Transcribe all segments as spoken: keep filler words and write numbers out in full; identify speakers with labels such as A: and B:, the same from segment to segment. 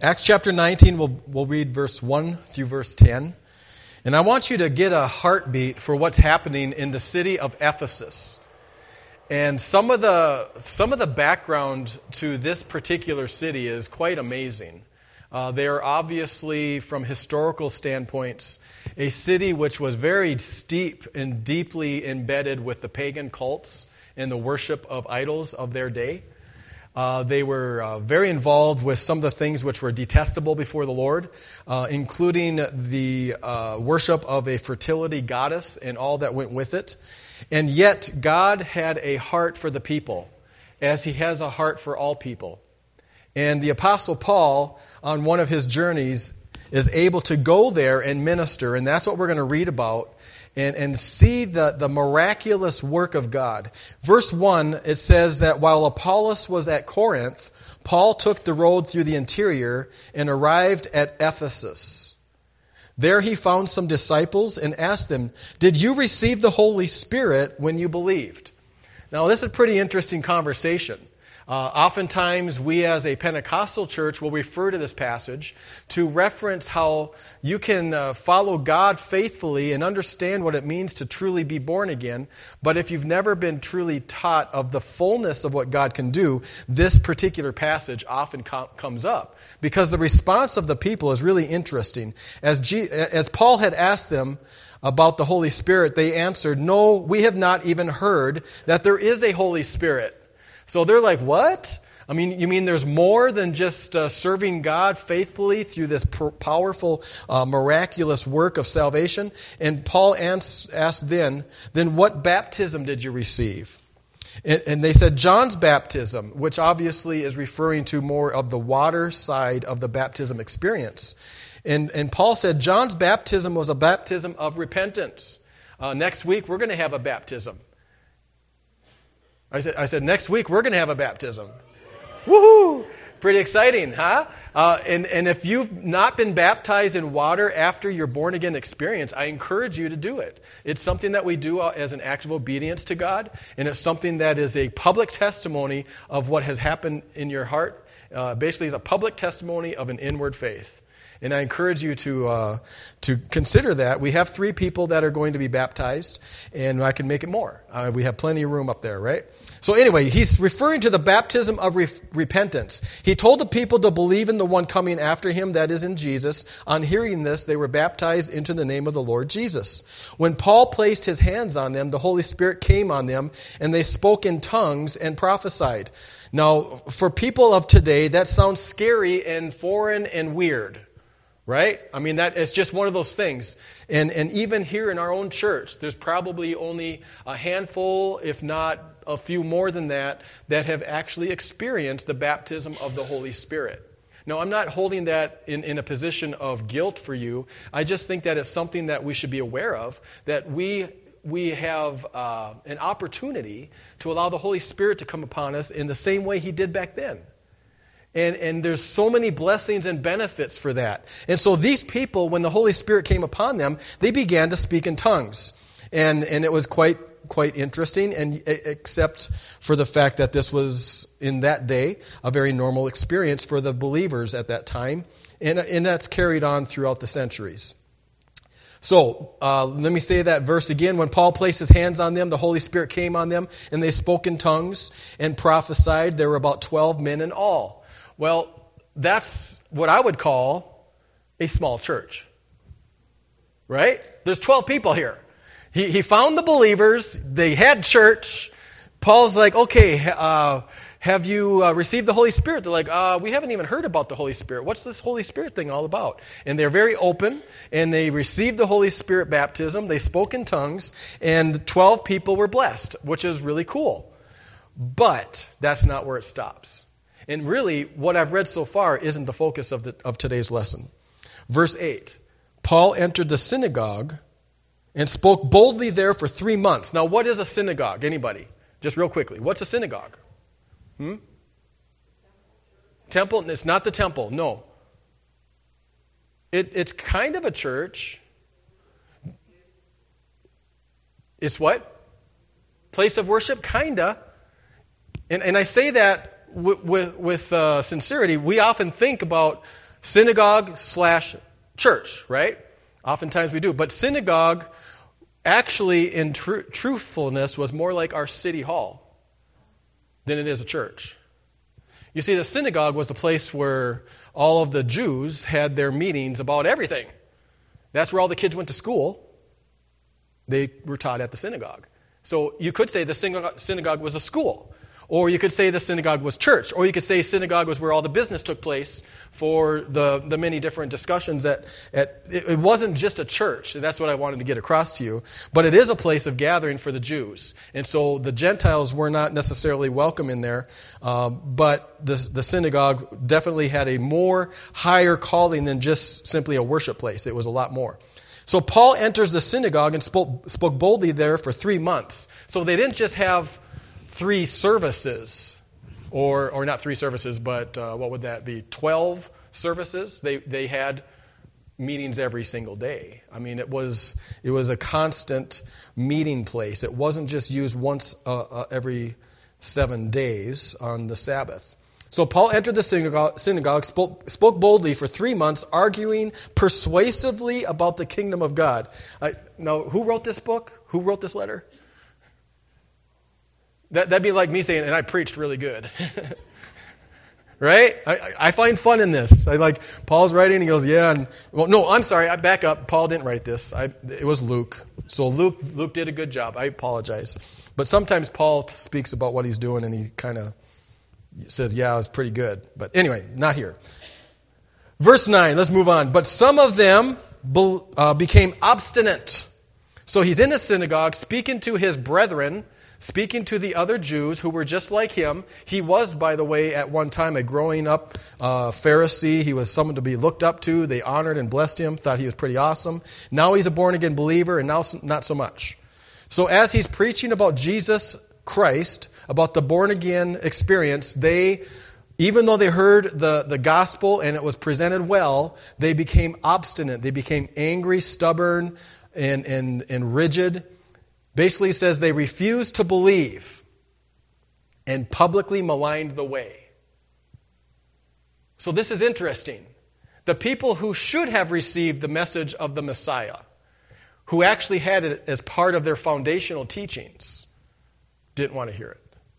A: Acts chapter nineteen, we'll, we'll read verse one through verse ten. And I want you to get a heartbeat for what's happening in the city of Ephesus. And some of the some of the background to this particular city is quite amazing. Uh, they are obviously, from historical standpoints, a city which was very steep and deeply embedded with the pagan cults and the worship of idols of their day. Uh, they were uh, very involved with some of the things which were detestable before the Lord, uh, including the uh, worship of a fertility goddess and all that went with it. And yet, God had a heart for the people, as He has a heart for all people. And the Apostle Paul, on one of his journeys, is able to go there and minister, and that's what we're going to read about, and, and see the, the miraculous work of God. Verse one, it says that while Apollos was at Corinth, Paul took the road through the interior and arrived at Ephesus. There he found some disciples and asked them, "Did you receive the Holy Spirit when you believed?" Now, this is a pretty interesting conversation. Uh, oftentimes, we as a Pentecostal church will refer to this passage to reference how you can uh, follow God faithfully and understand what it means to truly be born again. But if you've never been truly taught of the fullness of what God can do, this particular passage often com- comes up. Because the response of the people is really interesting. As, G- as Paul had asked them about the Holy Spirit, they answered, "No, we have not even heard that there is a Holy Spirit." So they're like, what? I mean, you mean there's more than just uh, serving God faithfully through this pr- powerful, uh, miraculous work of salvation? And Paul ans- asked then, then what baptism did you receive? And, and they said, John's baptism, which obviously is referring to more of the water side of the baptism experience. And, and Paul said, John's baptism was a baptism of repentance. Uh, next week, we're going to have a baptism. I said, I said, next week we're going to have a baptism. Woohoo! Pretty exciting, huh? Uh, and, and if you've not been baptized in water after your born-again experience, I encourage you to do it. It's something that we do as an act of obedience to God, and it's something that is a public testimony of what has happened in your heart. Uh, basically, it's a public testimony of an inward faith. And I encourage you to uh, to consider that. We have three people that are going to be baptized, and I can make it more. Uh, we have plenty of room up there, right? So anyway, he's referring to the baptism of re- repentance. He told the people to believe in the one coming after him, that is in Jesus. On hearing this, they were baptized into the name of the Lord Jesus. When Paul placed his hands on them, the Holy Spirit came on them, and they spoke in tongues and prophesied. Now, for people of today, that sounds scary and foreign and weird. Right? I mean, that it's just one of those things. And and even here in our own church, there's probably only a handful, if not a few more than that, that have actually experienced the baptism of the Holy Spirit. Now, I'm not holding that in, in a position of guilt for you. I just think that it's something that we should be aware of, that we we have uh, an opportunity to allow the Holy Spirit to come upon us in the same way He did back then. And, and there's so many blessings and benefits for that. And so these people, when the Holy Spirit came upon them, they began to speak in tongues. And, and it was quite quite interesting, and except for the fact that this was, in that day, a very normal experience for the believers at that time. And, and that's carried on throughout the centuries. So, uh, let me say that verse again. When Paul placed his hands on them, the Holy Spirit came on them, and they spoke in tongues and prophesied. There were about twelve men in all. Well, that's what I would call a small church, right? There's twelve people here. He he found the believers. They had church. Paul's like, okay, uh, have you uh, received the Holy Spirit? They're like, uh, we haven't even heard about the Holy Spirit. What's this Holy Spirit thing all about? And they're very open, and they received the Holy Spirit baptism. They spoke in tongues, and twelve people were blessed, which is really cool. But that's not where it stops. And really, what I've read so far isn't the focus of the, of today's lesson. Verse eight, Paul entered the synagogue and spoke boldly there for three months. Now, what is a synagogue? Anybody? Just real quickly. What's a synagogue? Hmm? Temple? It's not the temple, no. It, it's kind of a church. It's what? Place of worship? Kinda. And, and I say that with, with, with uh, sincerity. We often think about synagogue slash church, right? Oftentimes we do. But synagogue, actually, in tr- truthfulness, was more like our city hall than it is a church. You see, the synagogue was a place where all of the Jews had their meetings about everything. That's where all the kids went to school. They were taught at the synagogue. So you could say the synagogue, synagogue was a school. Or you could say the synagogue was church. Or you could say synagogue was where all the business took place for the, the many different discussions. That at, it, it wasn't just a church. That's what I wanted to get across to you. But it is a place of gathering for the Jews. And so the Gentiles were not necessarily welcome in there. Um, but the, the synagogue definitely had a more higher calling than just simply a worship place. It was a lot more. So Paul enters the synagogue and spoke, spoke boldly there for three months. So they didn't just have three services, or or not three services, but uh, what would that be? Twelve services. They they had meetings every single day. I mean, it was it was a constant meeting place. It wasn't just used once uh, uh, every seven days on the Sabbath. So Paul entered the synagogue, synagogue spoke, spoke boldly for three months, arguing persuasively about the kingdom of God. I, now, who wrote this book? Who wrote this letter? That, that'd be like me saying, and I preached really good. Right? I, I find fun in this. I like, Paul's writing, he goes, yeah, and, well, no, I'm sorry, I back up. Paul didn't write this. I, it was Luke. So Luke, Luke did a good job. I apologize. But sometimes Paul t- speaks about what he's doing, and he kind of says, yeah, it was pretty good. But anyway, not here. Verse nine, let's move on. But some of them be, uh, became obstinate. So he's in the synagogue speaking to his brethren, speaking to the other Jews who were just like him. He was, by the way, at one time a growing up uh, Pharisee. He was someone to be looked up to. They honored and blessed him, thought he was pretty awesome. Now he's a born-again believer, and now not so much. So as he's preaching about Jesus Christ, about the born-again experience, they, even though they heard the, the gospel and it was presented well, they became obstinate. They became angry, stubborn, and, and, and rigid. Basically says they refused to believe and publicly maligned the way. So this is interesting. The people who should have received the message of the Messiah, who actually had it as part of their foundational teachings, didn't want to hear it.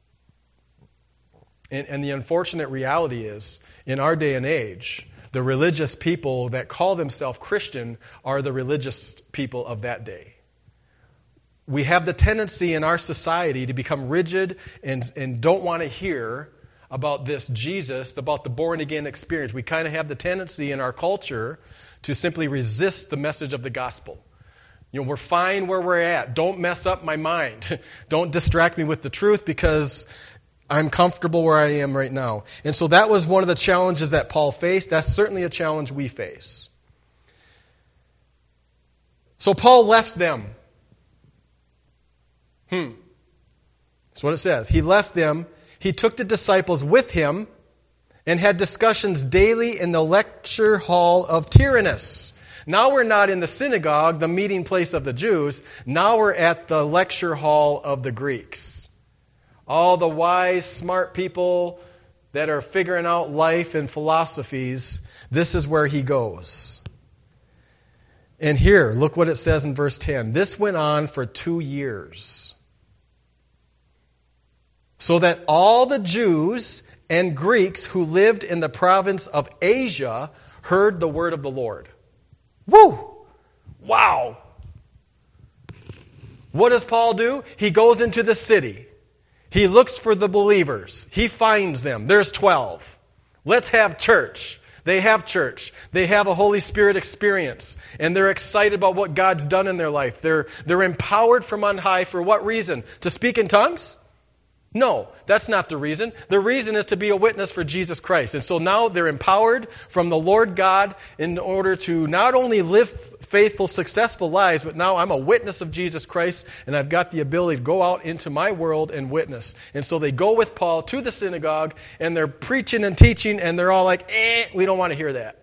A: And, and the unfortunate reality is, in our day and age, the religious people that call themselves Christian are the religious people of that day. We have the tendency in our society to become rigid and, and don't want to hear about this Jesus, about the born-again experience. We kind of have the tendency in our culture to simply resist the message of the gospel. You know, we're fine where we're at. Don't mess up my mind. Don't distract me with the truth because I'm comfortable where I am right now. And so that was one of the challenges that Paul faced. That's certainly a challenge we face. So Paul left them. Hmm. That's what it says. He left them. He took the disciples with him and had discussions daily in the lecture hall of Tyrannus. Now we're not in the synagogue, the meeting place of the Jews. Now we're at the lecture hall of the Greeks. All the wise, smart people that are figuring out life and philosophies, this is where he goes. And here, look what it says in verse ten. This went on for two years. So that all the Jews and Greeks who lived in the province of Asia heard the word of the Lord. Woo! Wow! What does Paul do? He goes into the city. He looks for the believers. He finds them. There's twelve. Let's have church. They have church. They have a Holy Spirit experience. And they're excited about what God's done in their life. They're, they're empowered from on high for what reason? To speak in tongues? No, that's not the reason. The reason is to be a witness for Jesus Christ. And so now they're empowered from the Lord God in order to not only live faithful, successful lives, but now I'm a witness of Jesus Christ, and I've got the ability to go out into my world and witness. And so they go with Paul to the synagogue, and they're preaching and teaching, and they're all like, eh, we don't want to hear that.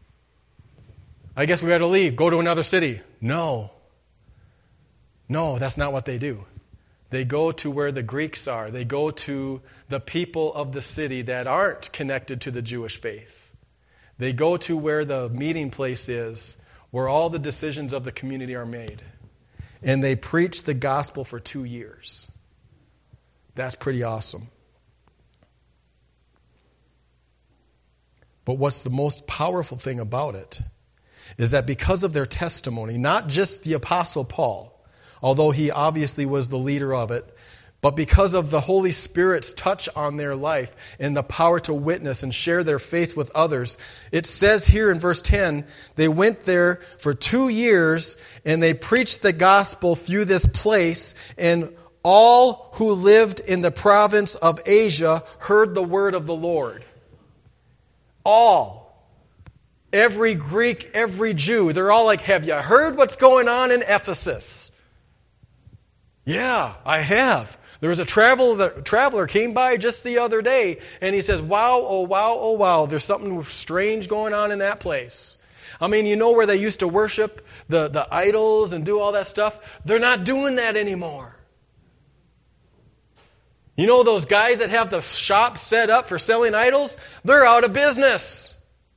A: I guess we got to leave, go to another city. No. No, that's not what they do. They go to where the Greeks are. They go to the people of the city that aren't connected to the Jewish faith. They go to where the meeting place is, where all the decisions of the community are made. And they preach the gospel for two years. That's pretty awesome. But what's the most powerful thing about it is that because of their testimony, not just the Apostle Paul, although he obviously was the leader of it, but because of the Holy Spirit's touch on their life and the power to witness and share their faith with others, it says here in verse ten, they went there for two years and they preached the gospel through this place, and all who lived in the province of Asia heard the word of the Lord. All. Every Greek, every Jew, they're all like, have you heard what's going on in Ephesus? Yeah, I have. There was a traveler, traveler came by just the other day, and he says, wow, oh wow, oh wow, there's something strange going on in that place. I mean, you know where they used to worship the, the idols and do all that stuff? They're not doing that anymore. You know those guys that have the shop set up for selling idols? They're out of business.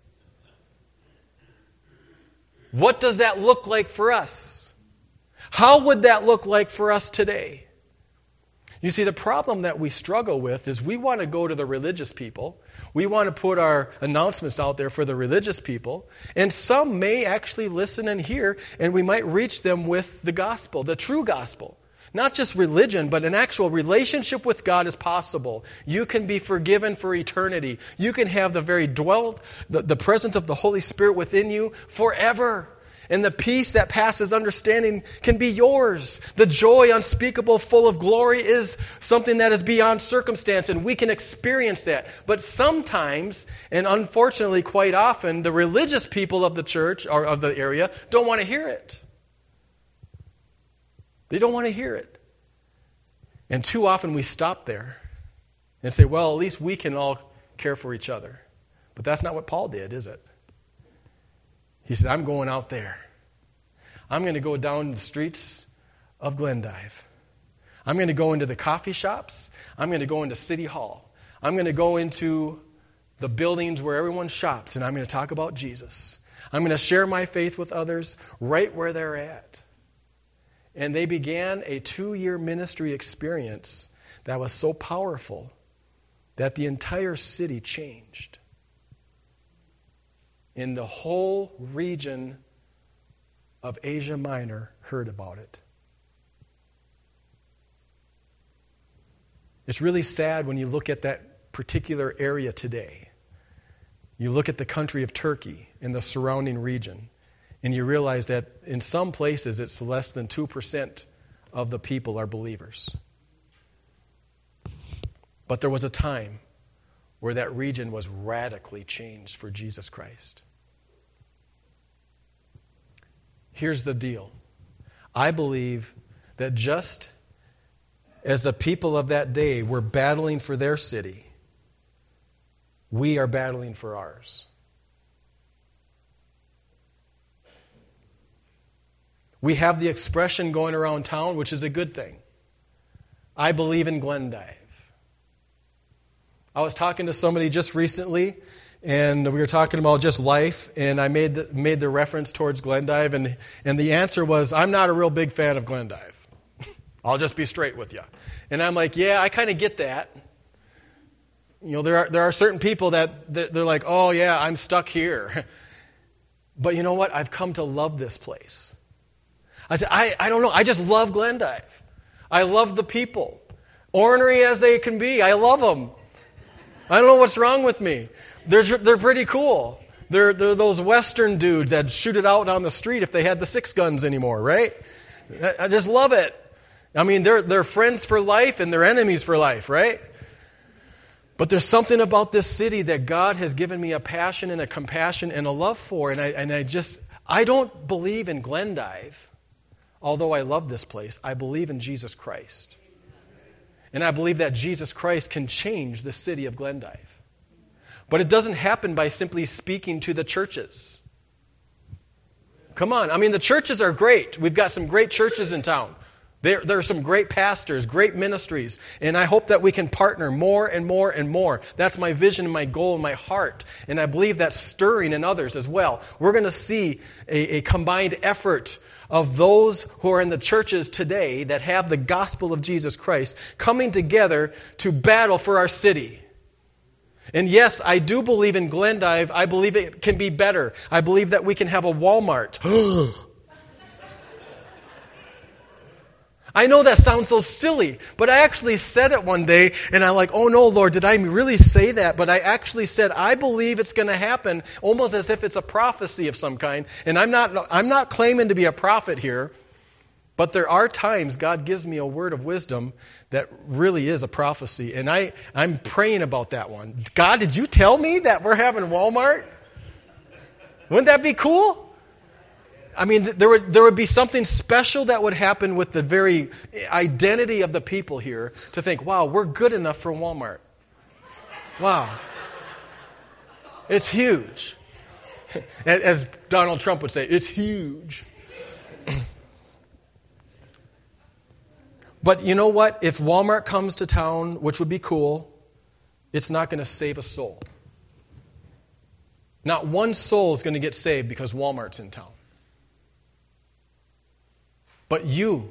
A: What does that look like for us? How would that look like for us today? You see, the problem that we struggle with is we want to go to the religious people. We want to put our announcements out there for the religious people. And some may actually listen and hear, and we might reach them with the gospel, the true gospel. Not just religion, but an actual relationship with God is possible. You can be forgiven for eternity. You can have the very dwell, the, the presence of the Holy Spirit within you forever. And the peace that passes understanding can be yours. The joy unspeakable, full of glory, is something that is beyond circumstance, and we can experience that. But sometimes, and unfortunately quite often, the religious people of the church or of the area don't want to hear it. They don't want to hear it. And too often we stop there and say, well, at least we can all care for each other. But that's not what Paul did, is it? He said, I'm going out there. I'm going to go down the streets of Glendive. I'm going to go into the coffee shops. I'm going to go into City Hall. I'm going to go into the buildings where everyone shops, and I'm going to talk about Jesus. I'm going to share my faith with others right where they're at. And they began a two-year ministry experience that was so powerful that the entire city changed. In the whole region of Asia Minor heard about it. It's really sad when you look at that particular area today. You look at the country of Turkey and the surrounding region, and you realize that in some places it's less than two percent of the people are believers. But there was a time where that region was radically changed for Jesus Christ. Here's the deal. I believe that just as the people of that day were battling for their city, we are battling for ours. We have the expression going around town, which is a good thing. I believe in Glendive. I was talking to somebody just recently, and we were talking about just life, and I made the, made the reference towards Glendive, and, and the answer was, I'm not a real big fan of Glendive. I'll just be straight with you. And I'm like, yeah, I kind of get that. You know, there are there are certain people that they're like, oh yeah, I'm stuck here. But you know what? I've come to love this place. I said, I, I don't know, I just love Glendive. I love the people. Ornery as they can be, I love them. I don't know what's wrong with me. They're they're pretty cool. They're they're those Western dudes that shoot it out on the street if they had the six guns anymore, right? I just love it. I mean, they're they're friends for life and they're enemies for life, right? But there's something about this city that God has given me a passion and a compassion and a love for, and I and I just I don't believe in Glendive, although I love this place. I believe in Jesus Christ. And I believe that Jesus Christ can change the city of Glendive. But it doesn't happen by simply speaking to the churches. Come on. I mean, the churches are great. We've got some great churches in town. There, there are some great pastors, great ministries, and I hope that we can partner more and more and more. That's my vision and my goal and my heart, and I believe that's stirring in others as well. We're going to see a, a combined effort of those who are in the churches today that have the gospel of Jesus Christ coming together to battle for our city. And yes, I do believe in Glendive. I believe it can be better. I believe that we can have a Walmart. I know that sounds so silly, but I actually said it one day, and I'm like, oh no, Lord, did I really say that? But I actually said, I believe it's going to happen, almost as if it's a prophecy of some kind. And I'm not, I'm not claiming to be a prophet here, but there are times God gives me a word of wisdom that really is a prophecy. And I, I'm praying about that one. God, did you tell me that we're having Walmart? Wouldn't that be cool? I mean, there would there would be something special that would happen with the very identity of the people here to think, wow, we're good enough for Walmart. Wow. It's huge. As Donald Trump would say, it's huge. But you know what? If Walmart comes to town, which would be cool, it's not going to save a soul. Not one soul is going to get saved because Walmart's in town. But you,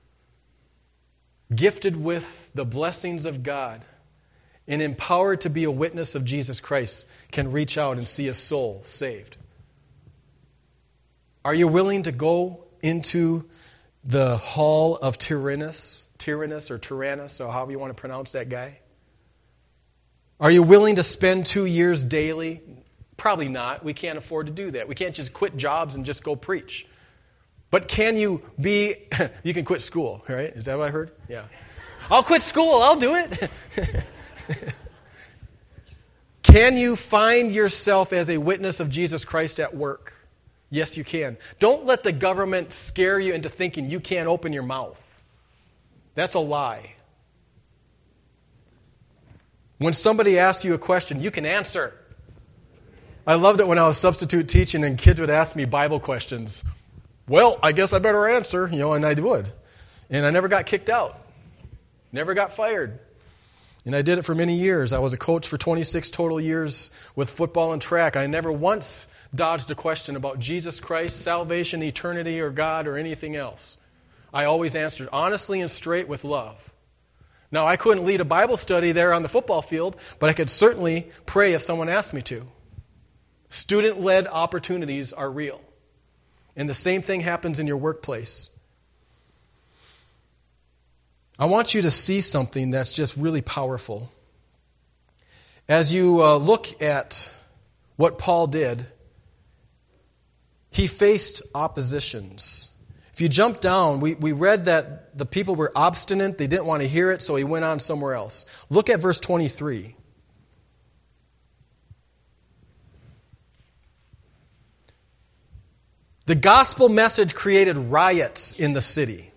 A: gifted with the blessings of God and empowered to be a witness of Jesus Christ, can reach out and see a soul saved. Are you willing to go into the hall of Tyrannus, Tyrannus or Tyrannus, or however you want to pronounce that guy? Are you willing to spend two years daily? Probably not. We can't afford to do that. We can't just quit jobs and just go preach. But can you be, you can quit school, right? Is that what I heard? Yeah. I'll quit school, I'll do it. Can you find yourself as a witness of Jesus Christ at work? Yes, you can. Don't let the government scare you into thinking you can't open your mouth. That's a lie. When somebody asks you a question, you can answer. I loved it when I was substitute teaching and kids would ask me Bible questions. Well, I guess I better answer, you know, and I would. And I never got kicked out. Never got fired. And I did it for many years. I was a coach for twenty-six total years with football and track. I never once dodged a question about Jesus Christ, salvation, eternity, or God, or anything else. I always answered honestly and straight with love. Now, I couldn't lead a Bible study there on the football field, but I could certainly pray if someone asked me to. Student-led opportunities are real. And the same thing happens in your workplace. I want you to see something that's just really powerful. As you uh, look at what Paul did, he faced oppositions. If you jump down, we, we read that the people were obstinate, they didn't want to hear it, so he went on somewhere else. Look at verse twenty-three. The gospel message created riots in the city.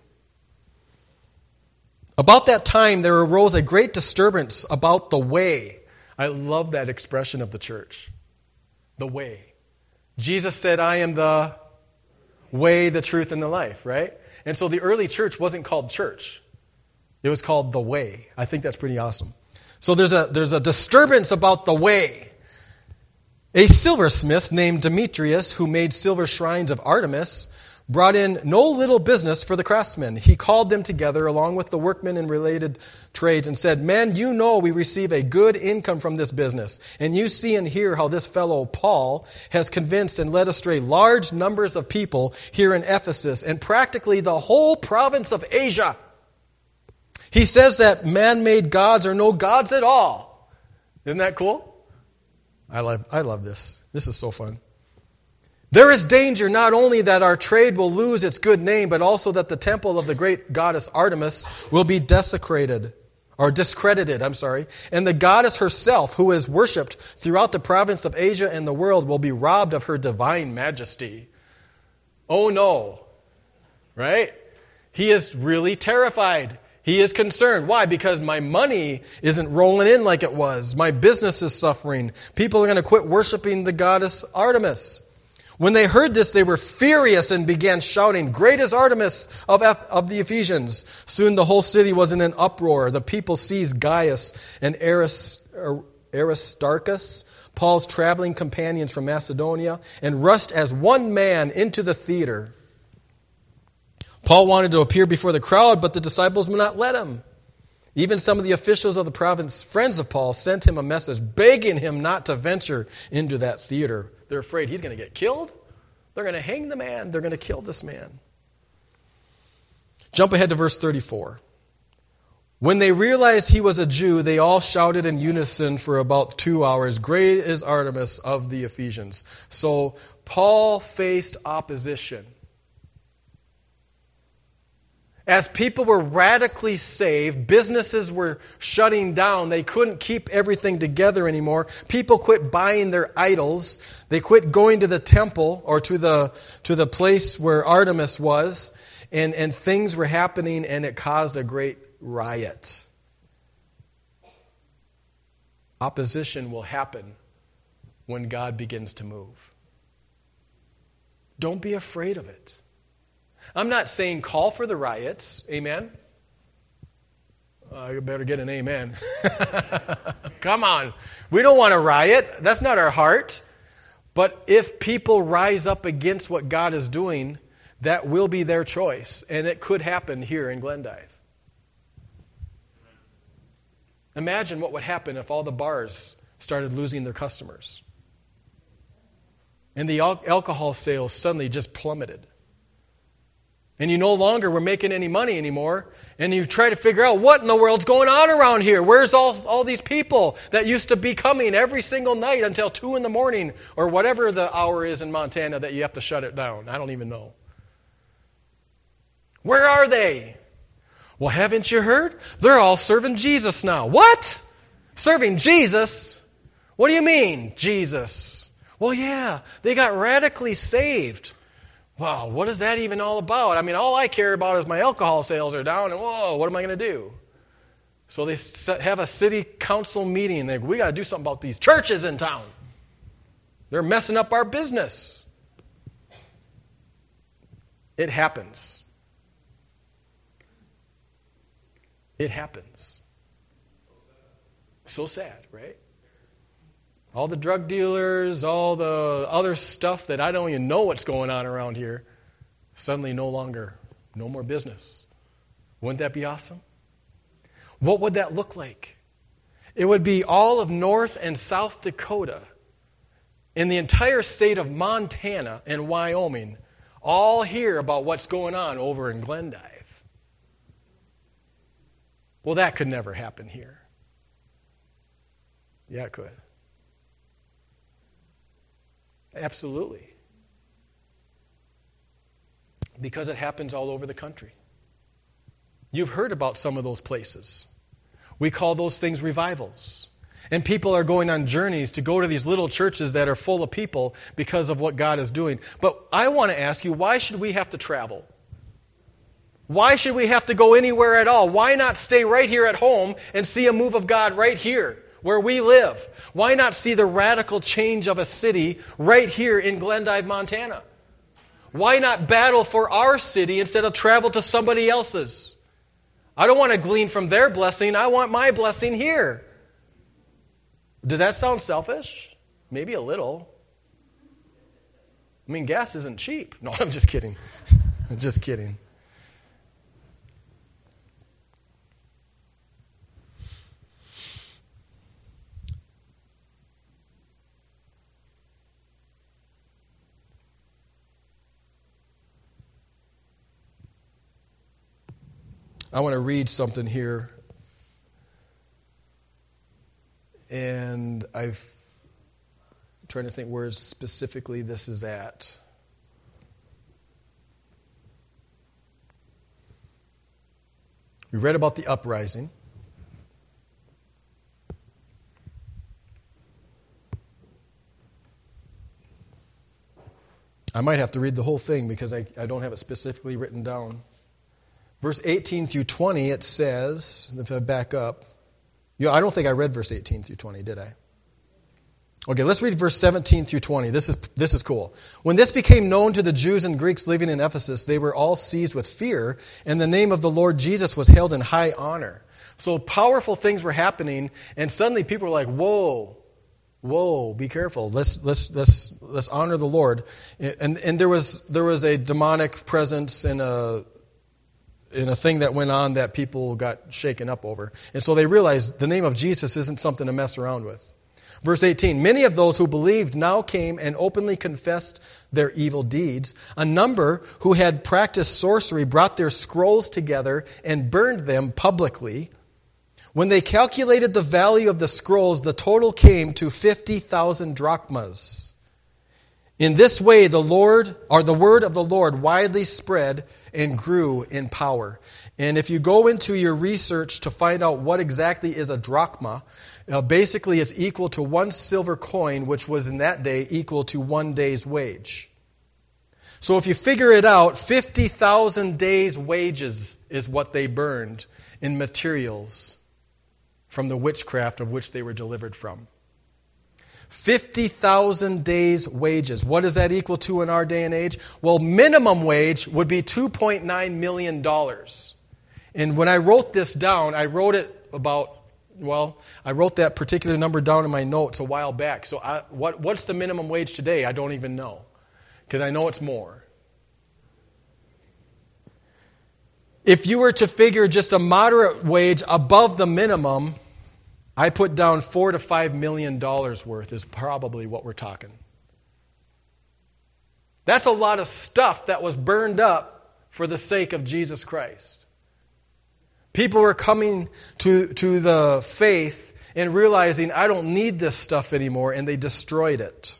A: About that time, there arose a great disturbance about the way. I love that expression of the church. The way. Jesus said, I am the way, the truth, and the life, right? And so the early church wasn't called church. It was called the way. I think that's pretty awesome. So there's a, there's a disturbance about the way. A silversmith named Demetrius, who made silver shrines of Artemis, brought in no little business for the craftsmen. He called them together along with the workmen in related trades and said, Men, you know we receive a good income from this business, and you see and hear how this fellow Paul has convinced and led astray large numbers of people here in Ephesus and practically the whole province of Asia. He says that man-made gods are no gods at all. Isn't that cool? I love, I love this. This is so fun. There is danger not only that our trade will lose its good name, but also that the temple of the great goddess Artemis will be desecrated, or discredited, I'm sorry. And the goddess herself, who is worshipped throughout the province of Asia and the world, will be robbed of her divine majesty. Oh no. Right? He is really terrified. He is concerned. Why? Because my money isn't rolling in like it was. My business is suffering. People are going to quit worshiping the goddess Artemis. When they heard this, they were furious and began shouting, "Great is Artemis of, Eph- of the Ephesians." Soon the whole city was in an uproar. The people seized Gaius and Aris- Aristarchus, Paul's traveling companions from Macedonia, and rushed as one man into the theater. Paul wanted to appear before the crowd, but the disciples would not let him. Even some of the officials of the province, friends of Paul, sent him a message begging him not to venture into that theater. They're afraid he's going to get killed. They're going to hang the man. They're going to kill this man. Jump ahead to verse thirty-four. When they realized he was a Jew, they all shouted in unison for about two hours, "Great is Artemis of the Ephesians." So Paul faced opposition. As people were radically saved, businesses were shutting down. They couldn't keep everything together anymore. People quit buying their idols. They quit going to the temple or to the to the place where Artemis was. And, and things were happening, and it caused a great riot. Opposition will happen when God begins to move. Don't be afraid of it. I'm not saying call for the riots. Amen? Uh, you better get an amen. Come on. We don't want to riot. That's not our heart. But if people rise up against what God is doing, that will be their choice. And it could happen here in Glendive. Imagine what would happen if all the bars started losing their customers. And the al- alcohol sales suddenly just plummeted. And you no longer were making any money anymore. And you try to figure out what in the world's going on around here. Where's all, all these people that used to be coming every single night until two in the morning or whatever the hour is in Montana that you have to shut it down? I don't even know. Where are they? Well, haven't you heard? They're all serving Jesus now. What? Serving Jesus? What do you mean, Jesus? Well, yeah, they got radically saved. Wow, what is that even all about? I mean, all I care about is my alcohol sales are down, and whoa, what am I going to do? So they have a city council meeting. They we got to do something about these churches in town. They're messing up our business. It happens. It happens. So sad, right? All the drug dealers, all the other stuff that I don't even know what's going on around here, suddenly no longer, no more business. Wouldn't that be awesome? What would that look like? It would be all of North and South Dakota, in the entire state of Montana and Wyoming, all hear about what's going on over in Glendive. Well, that could never happen here. Yeah, it could. Absolutely. Because it happens all over the country. You've heard about some of those places. We call those things revivals. And people are going on journeys to go to these little churches that are full of people because of what God is doing. But I want to ask you, why should we have to travel? Why should we have to go anywhere at all? Why not stay right here at home and see a move of God right here where we live? Why not see the radical change of a city right here in Glendive, Montana? Why not battle for our city instead of travel to somebody else's? I don't want to glean from their blessing. I want my blessing here. Does that sound selfish? Maybe a little. I mean, gas isn't cheap. No, I'm just kidding. I'm just kidding. I want to read something here. And I'm trying to think where specifically this is at. We read about the uprising. I might have to read the whole thing because I, I don't have it specifically written down. Verse eighteen through twenty, it says, if I back up, you know, I don't think I read verse eighteen through twenty, did I? Okay, let's read verse seventeen through twenty. This is this is cool. When this became known to the Jews and Greeks living in Ephesus, they were all seized with fear, and the name of the Lord Jesus was held in high honor. So powerful things were happening, and suddenly people were like, "Whoa, whoa, be careful. Let's let's let's let's honor the Lord." And and there was there was a demonic presence and a in a thing that went on that people got shaken up over. And so they realized the name of Jesus isn't something to mess around with. Verse eighteen, many of those who believed now came and openly confessed their evil deeds. A number who had practiced sorcery brought their scrolls together and burned them publicly. When they calculated the value of the scrolls, the total came to fifty thousand drachmas. In this way, the Lord, or the word of the Lord widely spread and grew in power. And if you go into your research to find out what exactly is a drachma, uh, basically it's equal to one silver coin, which was in that day equal to one day's wage. So if you figure it out, fifty thousand days' wages is what they burned in materials from the witchcraft of which they were delivered from. fifty thousand days' wages. What does that equal to in our day and age? Well, minimum wage would be two point nine million dollars. And when I wrote this down, I wrote it about, well, I wrote that particular number down in my notes a while back. So I, what, what's the minimum wage today? I don't even know, because I know it's more. If you were to figure just a moderate wage above the minimum, I put down four to five million dollars worth is probably what we're talking. That's a lot of stuff that was burned up for the sake of Jesus Christ. People were coming to, to the faith and realizing, I don't need this stuff anymore, and they destroyed it.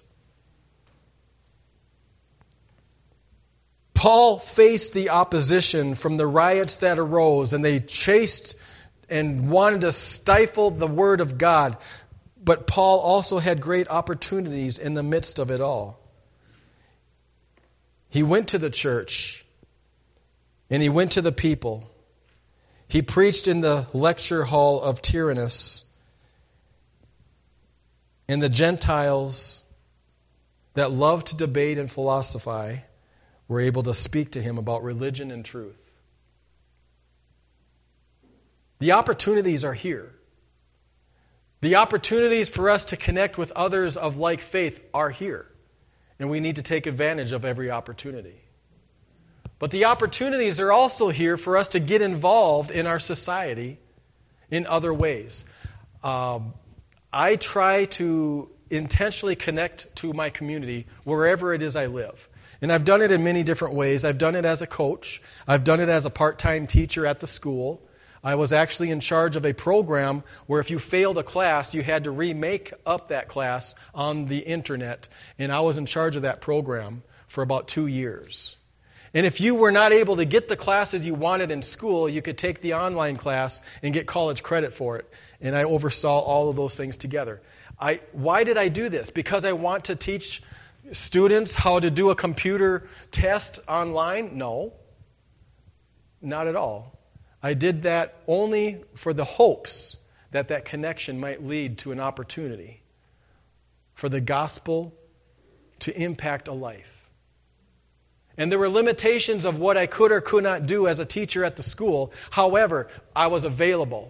A: Paul faced the opposition from the riots that arose, and they chased and wanted to stifle the word of God. But Paul also had great opportunities in the midst of it all. He went to the church, and he went to the people. He preached in the lecture hall of Tyrannus, and the Gentiles that loved to debate and philosophize were able to speak to him about religion and truth. The opportunities are here. The opportunities for us to connect with others of like faith are here. And we need to take advantage of every opportunity. But the opportunities are also here for us to get involved in our society in other ways. Um, I try to intentionally connect to my community wherever it is I live. And I've done it in many different ways. I've done it as a coach. I've done it as a part-time teacher at the school. I was actually in charge of a program where if you failed a class, you had to remake up that class on the internet. And I was in charge of that program for about two years. And if you were not able to get the classes you wanted in school, you could take the online class and get college credit for it. And I oversaw all of those things together. I, why did I do this? Because I want to teach students how to do a computer test online? No, not at all. I did that only for the hopes that that connection might lead to an opportunity for the gospel to impact a life. And there were limitations of what I could or could not do as a teacher at the school. However, I was available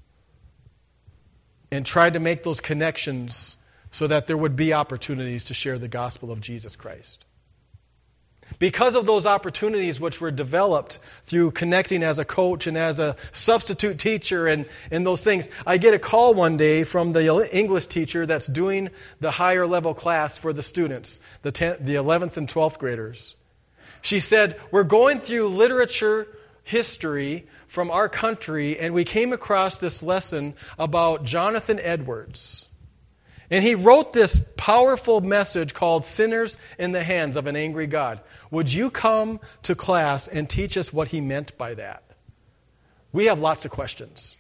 A: and tried to make those connections so that there would be opportunities to share the gospel of Jesus Christ. Because of those opportunities which were developed through connecting as a coach and as a substitute teacher and, and those things, I get a call one day from the English teacher that's doing the higher level class for the students, the tenth, the eleventh and twelfth graders. She said, we're going through literature history from our country, and we came across this lesson about Jonathan Edwards. And he wrote this powerful message called Sinners in the Hands of an Angry God. Would you come to class and teach us what he meant by that? We have lots of questions.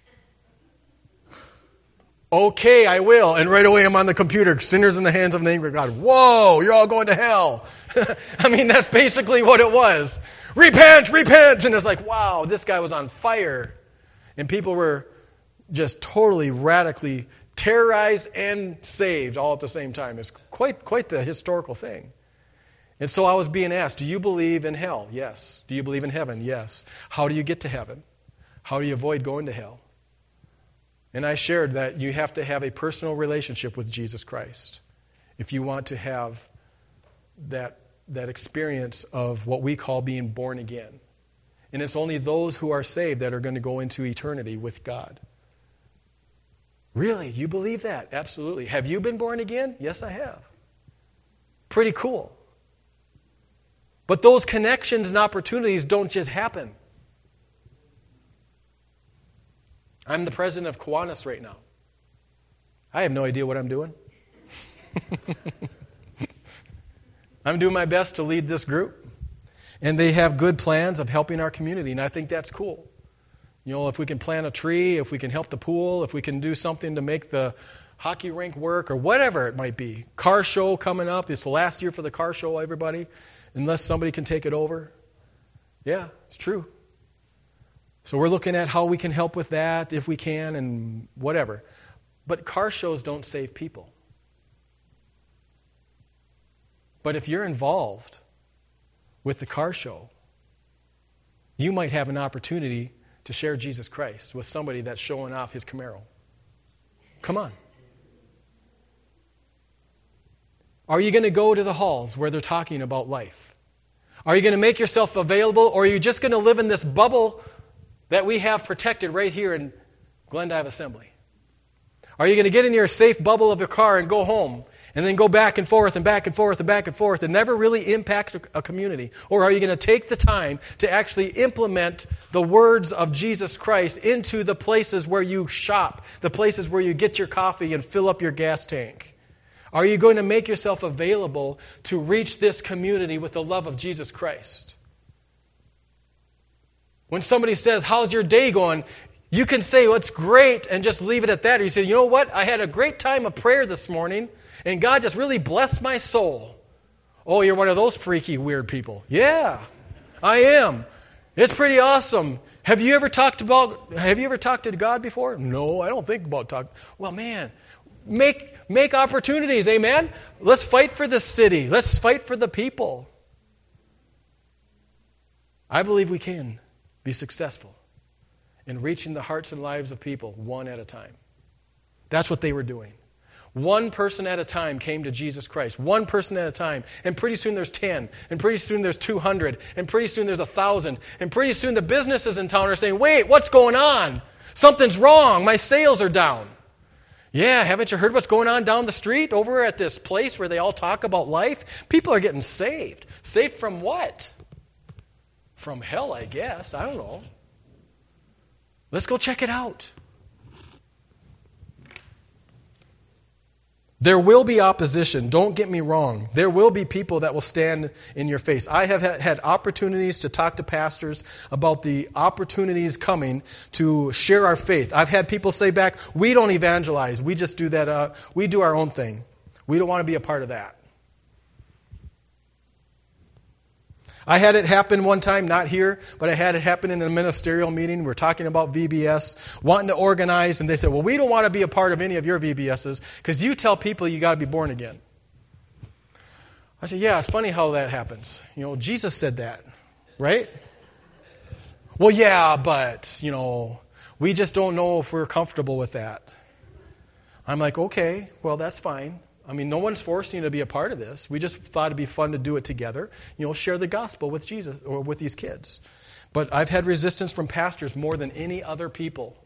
A: Okay, I will. And right away I'm on the computer, Sinners in the Hands of an Angry God. Whoa, you're all going to hell. I mean, that's basically what it was. Repent, repent. And it's like, wow, this guy was on fire. And people were just totally radically terrorized and saved all at the same time. It's quite, quite the historical thing. And so I was being asked, do you believe in hell? Yes. Do you believe in heaven? Yes. How do you get to heaven? How do you avoid going to hell? And I shared that you have to have a personal relationship with Jesus Christ if you want to have that, that experience of what we call being born again. And it's only those who are saved that are going to go into eternity with God. Really? You believe that? Absolutely. Have you been born again? Yes, I have. Pretty cool. But those connections and opportunities don't just happen. I'm the president of Kiwanis right now. I have no idea what I'm doing. I'm doing my best to lead this group. And they have good plans of helping our community, and I think that's cool. You know, if we can plant a tree, if we can help the pool, if we can do something to make the hockey rink work, or whatever it might be. Car show coming up. It's the last year for the car show, everybody, unless somebody can take it over. Yeah, it's true. So we're looking at how we can help with that, if we can, and whatever. But car shows don't save people. But if you're involved with the car show, you might have an opportunity to share Jesus Christ with somebody that's showing off his Camaro. Come on. Are you going to go to the halls where they're talking about life? Are you going to make yourself available, or are you just going to live in this bubble that we have protected right here in Glendive Assembly? Are you going to get in your safe bubble of your car and go home and then go back and forth and back and forth and back and forth and never really impact a community? Or are you going to take the time to actually implement the words of Jesus Christ into the places where you shop, the places where you get your coffee and fill up your gas tank? Are you going to make yourself available to reach this community with the love of Jesus Christ? When somebody says, how's your day going? You can say, well, it's great, and just leave it at that. Or you say, you know what? I had a great time of prayer this morning, and God just really blessed my soul. Oh, you're one of those freaky, weird people. Yeah, I am. It's pretty awesome. Have you ever talked about, have you ever talked to God before? No, I don't think about talking. Well, man, make, make opportunities, amen? Let's fight for the city. Let's fight for the people. I believe we can be successful in reaching the hearts and lives of people one at a time. That's what they were doing. One person at a time came to Jesus Christ. One person at a time. And pretty soon there's ten. And pretty soon there's two hundred. And pretty soon there's one thousand. And pretty soon the businesses in town are saying, wait, what's going on? Something's wrong. My sales are down. Yeah, haven't you heard what's going on down the street over at this place where they all talk about life? People are getting saved. Saved from what? From hell, I guess. I don't know. Let's go check it out. There will be opposition. Don't get me wrong. There will be people that will stand in your face. I have had opportunities to talk to pastors about the opportunities coming to share our faith. I've had people say back, we don't evangelize. We just do that. Uh, we do our own thing. We don't want to be a part of that. I had it happen one time, not here, but I had it happen in a ministerial meeting. We're talking about V B S, wanting to organize, and they said, well, we don't want to be a part of any of your V B S's because you tell people you got to be born again. I said, yeah, it's funny how that happens. You know, Jesus said that, right? Well, yeah, but, you know, we just don't know if we're comfortable with that. I'm like, okay, well, that's fine. I mean, no one's forcing you to be a part of this. We just thought it'd be fun to do it together. You know, share the gospel with Jesus or with these kids. But I've had resistance from pastors more than any other people.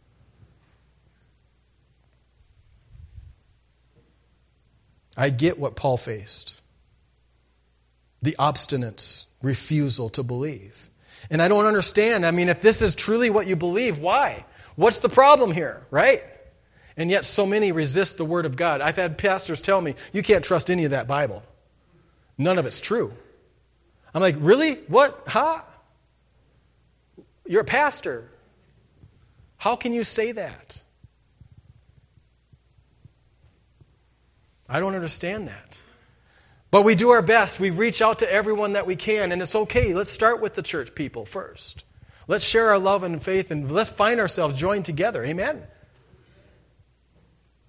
A: I get what Paul faced. The obstinate refusal to believe. And I don't understand. I mean, if this is truly what you believe, why? What's the problem here, right? And yet so many resist the Word of God. I've had pastors tell me, you can't trust any of that Bible. None of it's true. I'm like, really? What? Huh? You're a pastor. How can you say that? I don't understand that. But we do our best. We reach out to everyone that we can, and it's okay. Let's start with the church people first. Let's share our love and faith, and let's find ourselves joined together. Amen?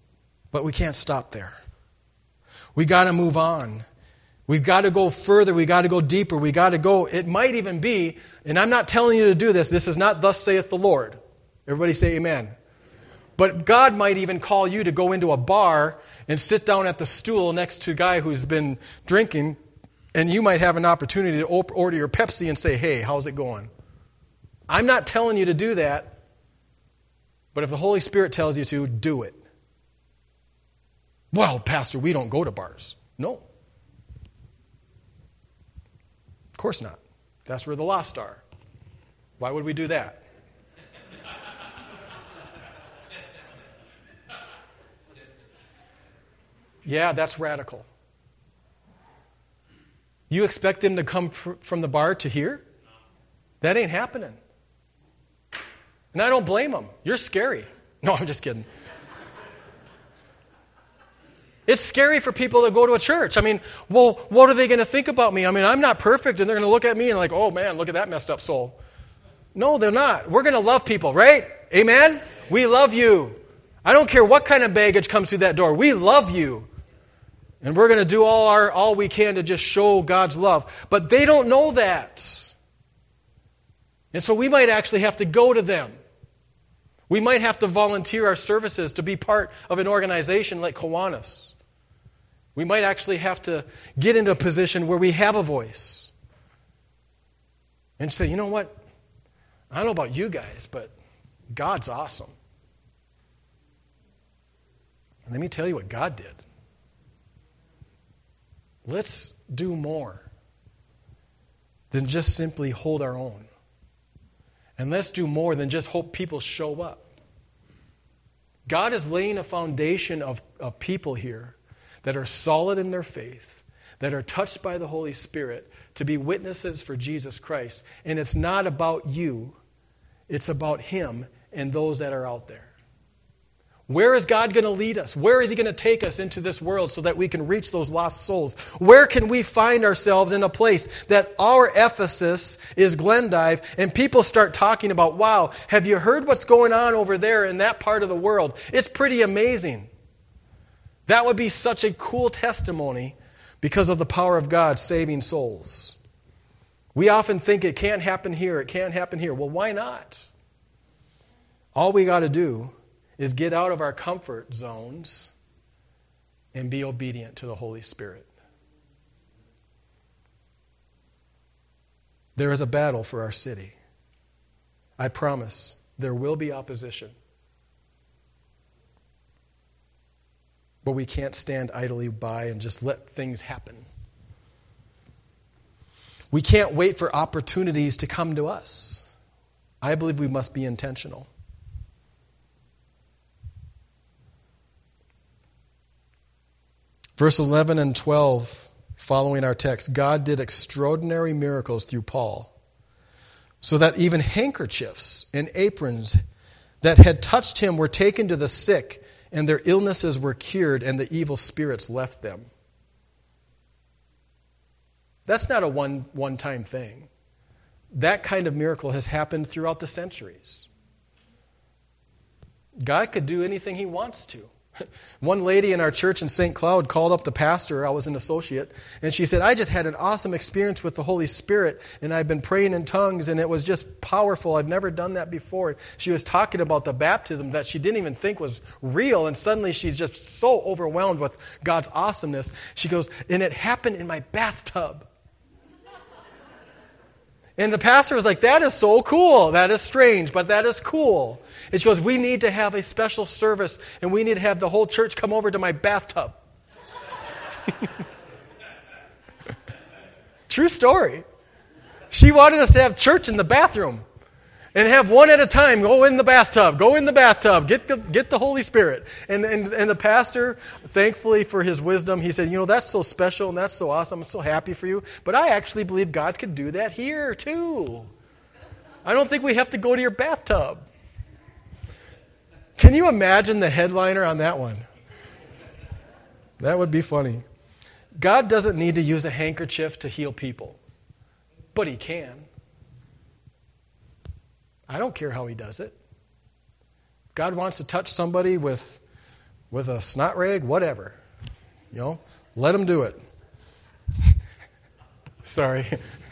A: But we can't stop there. We got to move on. We've got to go further. We've got to go deeper. We've got to go. It might even be, and I'm not telling you to do this. This is not thus saith the Lord. Everybody say amen. But God might even call you to go into a bar and sit down at the stool next to a guy who's been drinking, and you might have an opportunity to order your Pepsi and say, hey, how's it going? I'm not telling you to do that, but if the Holy Spirit tells you to, do it. Well, Pastor, we don't go to bars. No. Of course not. That's where the lost are. Why would we do that? Yeah, that's radical. You expect them to come pr- from the bar to here? That ain't happening. And I don't blame them. You're scary. No, I'm just kidding. It's scary for people to go to a church. I mean, well, what are they going to think about me? I mean, I'm not perfect, and they're going to look at me and like, oh, man, look at that messed up soul. No, they're not. We're going to love people, right? Amen? We love you. I don't care what kind of baggage comes through that door. We love you. And we're going to do all our all we can to just show God's love. But they don't know that. And so we might actually have to go to them. We might have to volunteer our services to be part of an organization like Kiwanis. We might actually have to get into a position where we have a voice. And say, you know what? I don't know about you guys, but God's awesome. And let me tell you what God did. Let's do more than just simply hold our own. And let's do more than just hope people show up. God is laying a foundation of, of people here that are solid in their faith, that are touched by the Holy Spirit to be witnesses for Jesus Christ. And it's not about you. It's about Him and those that are out there. Where is God going to lead us? Where is He going to take us into this world so that we can reach those lost souls? Where can we find ourselves in a place that our Ephesus is Glendive and people start talking about, wow, have you heard what's going on over there in that part of the world? It's pretty amazing. That would be such a cool testimony because of the power of God saving souls. We often think it can't happen here, it can't happen here. Well, why not? All we got to do is get out of our comfort zones and be obedient to the Holy Spirit. There is a battle for our city. I promise there will be opposition. But we can't stand idly by and just let things happen. We can't wait for opportunities to come to us. I believe we must be intentional. Verse eleven and twelve, following our text, God did extraordinary miracles through Paul, so that even handkerchiefs and aprons that had touched him were taken to the sick, and their illnesses were cured, and the evil spirits left them. That's not a one, one-time thing. That kind of miracle has happened throughout the centuries. God could do anything He wants to. One lady in our church in Saint Cloud called up the pastor. I was an associate. And she said, I just had an awesome experience with the Holy Spirit. And I've been praying in tongues. And it was just powerful. I've never done that before. She was talking about the baptism that she didn't even think was real. And suddenly she's just so overwhelmed with God's awesomeness. She goes, and it happened in my bathtub. And the pastor was like, that is so cool. That is strange, but that is cool. And she goes, we need to have a special service, and we need to have the whole church come over to my bathtub. True story. She wanted us to have church in the bathroom and have one at a time go in the bathtub, go in the bathtub, get the, get the Holy Spirit. And, and, and the pastor, thankfully for his wisdom, he said, you know, that's so special and that's so awesome. I'm so happy for you. But I actually believe God could do that here too. I don't think we have to go to your bathtub. Can you imagine the headliner on that one? That would be funny. God doesn't need to use a handkerchief to heal people, but He can. I don't care how He does it. God wants to touch somebody with with a snot rag, whatever. You know, let them do it. Sorry.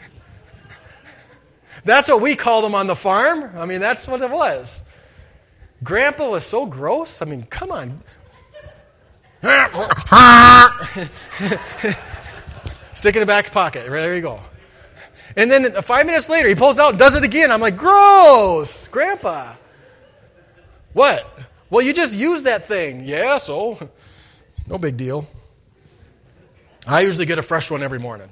A: That's what we called them on the farm. I mean, that's what it was. Grandpa was so gross. I mean, come on. Stick in the back pocket. There you go. And then five minutes later, he pulls out and does it again. I'm like, gross, Grandpa. What? Well, you just used that thing. Yeah, so no big deal. I usually get a fresh one every morning.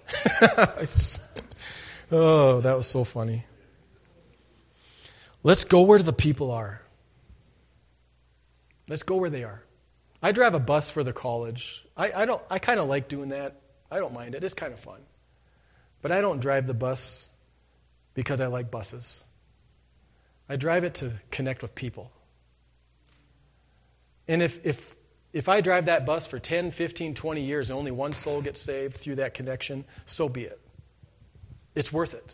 A: Oh, that was so funny. Let's go where the people are. Let's go where they are. I drive a bus for the college. I, I don't. I kind of like doing that. I don't mind it. It's kind of fun. But I don't drive the bus because I like buses. I drive it to connect with people. And if if if I drive that bus for ten, fifteen, twenty years and only one soul gets saved through that connection, so be it. It's worth it.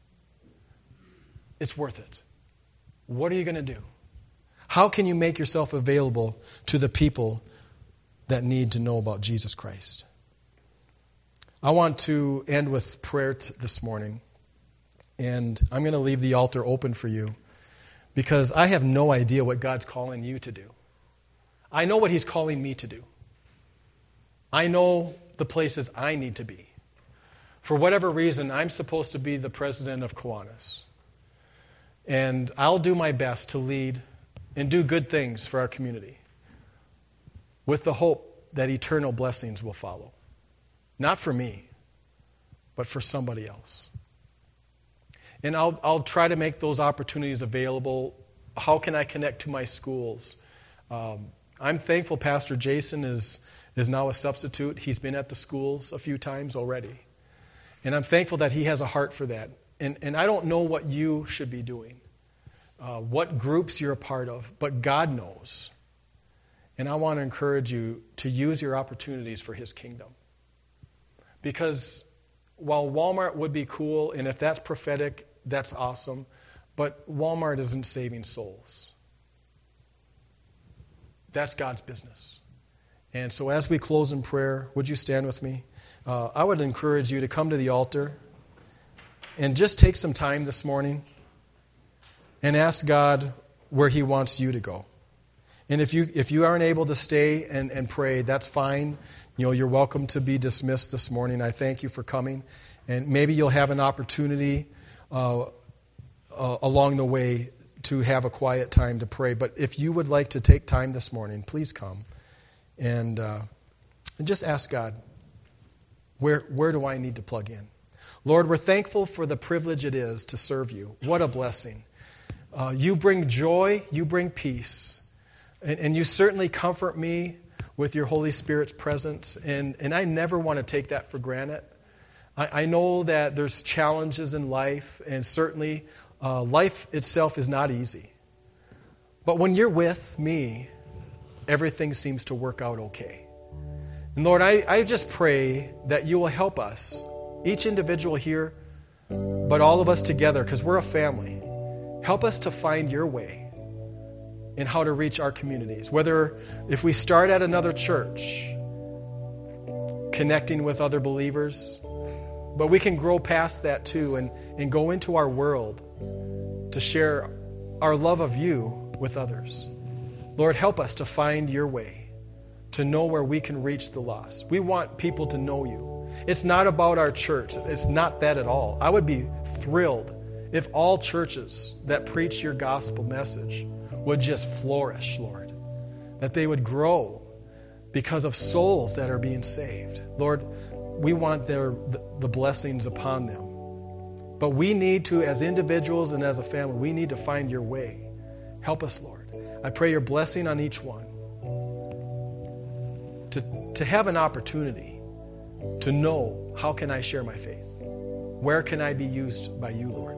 A: It's worth it. What are you going to do? How can you make yourself available to the people that need to know about Jesus Christ? I want to end with prayer t- this morning. And I'm going to leave the altar open for you because I have no idea what God's calling you to do. I know what He's calling me to do. I know the places I need to be. For whatever reason, I'm supposed to be the president of Kiwanis. And I'll do my best to lead and do good things for our community with the hope that eternal blessings will follow. Not for me, but for somebody else. And I'll, I'll try to make those opportunities available. How can I connect to my schools? Um, I'm thankful Pastor Jason is, is now a substitute. He's been at the schools a few times already. And I'm thankful that he has a heart for that. And, and I don't know what you should be doing, uh, what groups you're a part of, but God knows. And I want to encourage you to use your opportunities for His kingdom. Because while Walmart would be cool, and if that's prophetic, that's awesome, but Walmart isn't saving souls. That's God's business. And so as we close in prayer, would you stand with me? Uh, I would encourage you to come to the altar and just take some time this morning and ask God where He wants you to go. And if you if you aren't able to stay and, and pray, that's fine. You know, you're welcome to be dismissed this morning. I thank you for coming. And maybe you'll have an opportunity uh, uh, along the way to have a quiet time to pray. But if you would like to take time this morning, please come. And, uh, and just ask God, where, where do I need to plug in? Lord, we're thankful for the privilege it is to serve you. What a blessing. Uh, you bring joy, you bring peace. And, and you certainly comfort me with your Holy Spirit's presence. And, and I never want to take that for granted. I, I know that there's challenges in life, and certainly uh, life itself is not easy. But when you're with me, everything seems to work out okay. And Lord, I, I just pray that you will help us, each individual here, but all of us together, because we're a family. Help us to find your way in how to reach our communities. Whether if we start at another church, connecting with other believers, but we can grow past that too and, and go into our world to share our love of you with others. Lord, help us to find your way, to know where we can reach the lost. We want people to know you. It's not about our church. It's not that at all. I would be thrilled if all churches that preach your gospel message would just flourish, Lord. That they would grow because of souls that are being saved. Lord, we want their, the blessings upon them. But we need to, as individuals and as a family, we need to find your way. Help us, Lord. I pray your blessing on each one. To, to have an opportunity to know, how can I share my faith? Where can I be used by you, Lord?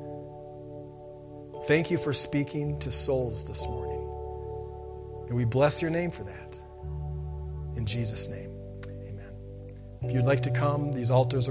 A: Thank you for speaking to souls this morning. And we bless your name for that. In Jesus' name, amen. If you'd like to come, these altars are